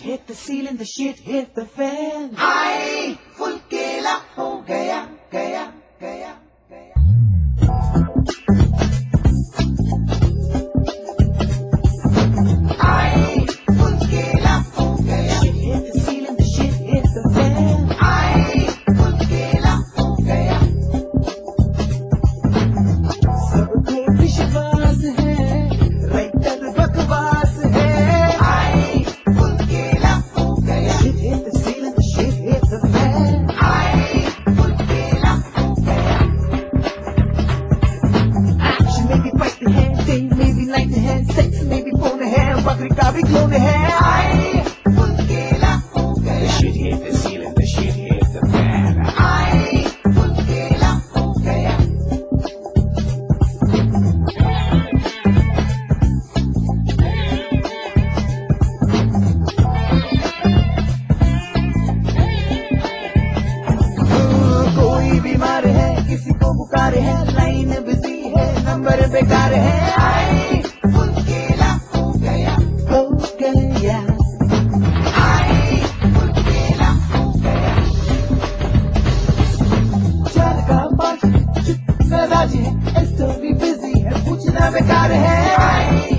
hit the ceiling, the shit hit the fan. हाय full केला हो गया गया गया गया. हाय फुल केला हो गया. Shit hit the ceiling, the shit hit the fan. हाय फुल केला हो गया. सबको विश्वास है, राइटर बकवास है. Sex maybe phone है, बकरी का भी क्लोन है. आए फुल केला हो गया. The shit hit the ceiling, the shit hit the fan. आए फुल केला हो गया. कोई बीमार है, किसी को बुखार है, लाइन बिजी है, नंबर बेकार है. आए फुल केला हो गया हो गया. आए फुल केला हो गया. 4 का 5 राजी है, स्टोरी बिजी है, पूछना बेकार है.